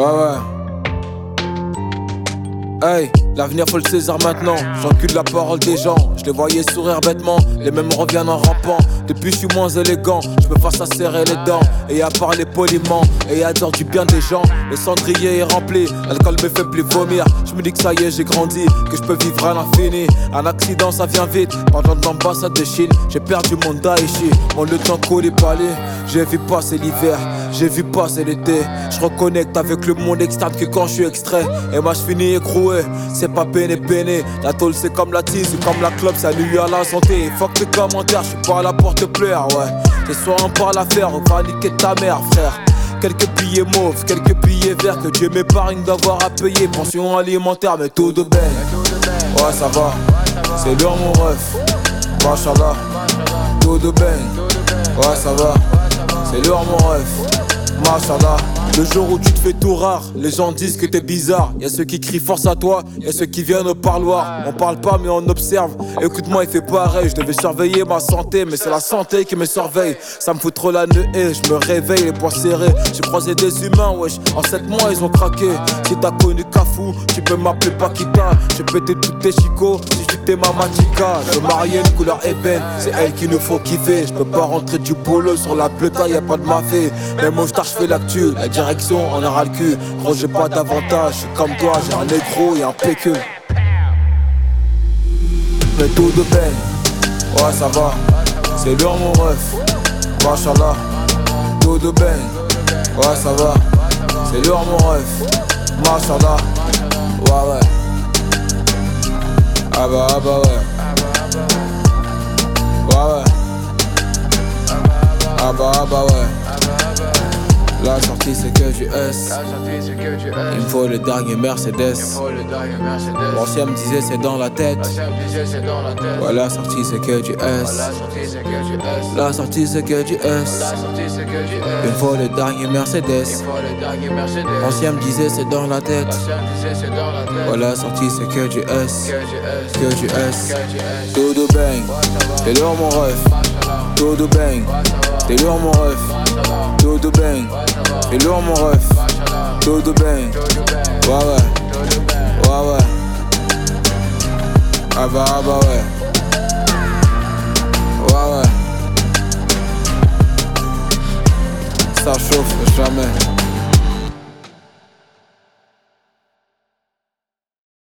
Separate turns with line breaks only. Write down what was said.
ouais. Hey, l'avenir faut le saisir maintenant. J'encule la parole des gens. Je les voyais sourire bêtement. Les mêmes reviennent en rampant. Depuis je suis moins élégant. Je me fasse à serrer les dents et à parler poliment et à dire du bien des gens. Le cendrier est rempli, l'alcool me fait plus vomir. Je me dis que ça y est j'ai grandi, que je peux vivre à l'infini. Un accident ça vient vite, pendant de l'ambassade de Chine. J'ai perdu mon Daichi, mon lieutenant Koulibaly. J'ai vu passer l'hiver, j'ai vu passer l'été. Je reconnecte avec le monde externe que quand je suis extrait. Et moi je finis écroué, c'est pas béné. La tôle c'est comme la tise, c'est comme la clope, ça nuit à la santé. Fuck tes commentaires, je suis pas là pour te plaire, ouais. C'est soit on parle à faire, on va niquer ta mère, frère. Quelques billets mauves, quelques billets verts, que Dieu m'épargne d'avoir à payer. Pension alimentaire, mais tout de belle. Ouais, ça va, c'est lourd mon ref. Machallah, tout de belle. Ouais, ça va, c'est lourd mon ref. Machallah. Le jour où tu te fais tout rare, les gens disent que t'es bizarre. Y'a ceux qui crient force à toi, y'a ceux qui viennent au parloir. On parle pas mais on observe, écoute-moi il fait pareil. Je devais surveiller ma santé mais c'est la santé qui me surveille. Ça me fout trop la nuée, je me réveille les poings serrés. J'ai croisé des humains wesh, en 7 mois ils ont craqué. Si t'as connu Cafou, tu peux m'appeler Paquita. J'ai pété toutes tes chicots, si j'étais ma matica. Je mariais une couleur ébène, c'est elle qui nous faut kiffer. Je peux pas rentrer du boulot sur la pleuta, y'a pas de mafé. Même au star j'fais l'actu, la direction on aura le cul. Gros j'ai pas d'avantage, je suis comme toi, j'ai un négro et un péque. Mais tout de belle, ouais ça va, c'est lourd mon ref. Machallah, tout de belle, ouais ça va, c'est lourd mon ref. Machallah, ouais ouais. Ah bah ouais. Ouais ouais. Ah bah ouais. La sortie c'est que du S. Il me faut le dernier Mercedes. L'ancien me disait c'est dans la tête. Ouais la sortie c'est que du S. La sortie c'est que du S. Il me faut le dernier Mercedes. L'ancien me disait c'est dans la tête. Ouais la sortie c'est que du S. Que du S. Tout de bang. T'es lourd mon ref. Tout de bang. T'es lourd mon ref. Tout de bang. T'es lourd mon ref. Tout de bang. Ouais ouais. Ouais ouais. Ah bah ouais. Ouais ouais. Ça chauffe jamais.